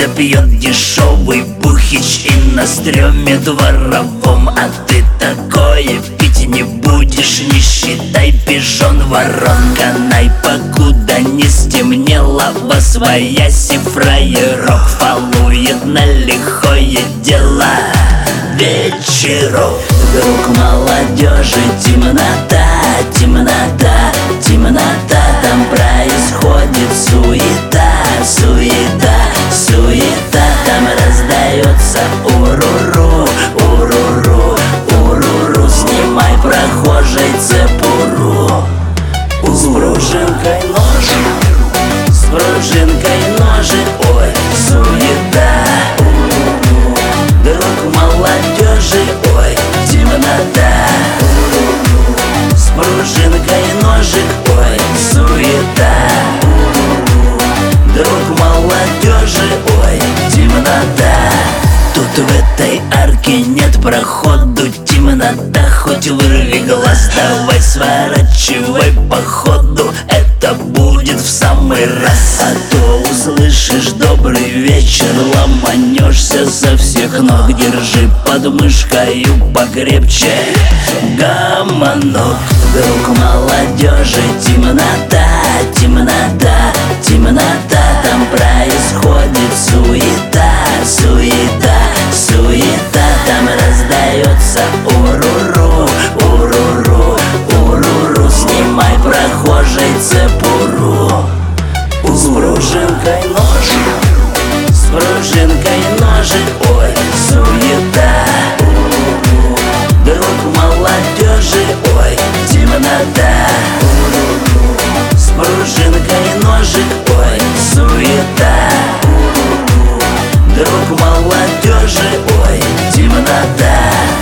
Да пьет дешевый бухич и на стреме дворовом. А ты такое пить не будешь, не считай, пижон ворон. Канай, покуда не стемнело, восвояси фраерок фалует на лихое дело вечеров. Вдруг молодежи темнота, темнота, темнота. Там происходит суета, суета, суета. Там раздается уруру, уруру, уруру. Снимай, прохожий, цепуру. С пружинкой ножик, с пружинкой ножик. Ой, суета. Вдруг молодежи, ой, темнота. С пружинкой ножик, ой, суета. Вдруг молодежи, ой, темнота. Тут в этой арке нет проходу, темнота, хоть вырви глаз. Давай сворачивай по ходу, это будет в самый раз. А то услышишь добрый вечер, ломанешься со всех ног. Держи под мышкою покрепче гомонок. Вдруг молодежи темнота, темнота, темнота. Там происходит суета, суета, суета. Там раздается уруру, уруру, уруру. Снимай, прохожий, цепуру. С пружинкой ножик, с пружинкой ножик. Ой, суета. Вдруг молодежи, ой, темнота. С пружинкой ножик, ой, суета. Вдруг молодежи, ой, темнота.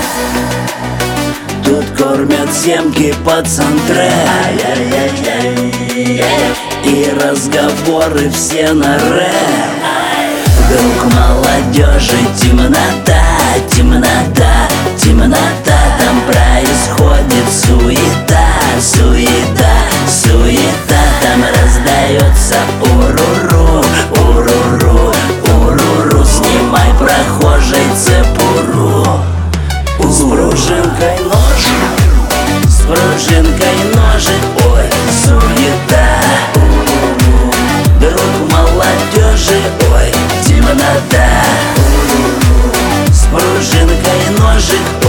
Тут кормят семки пацан-трек, и разговоры все на рэп. Вдруг молодежи темнота, темнота, темнота. Там происходит суета, суета, суета. Там раздается уруру, уруру, уруру. Снимай, прохожий, цепуру. С пружинкой ножик, с пружинкой ножик. Ой, суета. Вдруг молодежи, ой, темнота. С пружинкой ножик.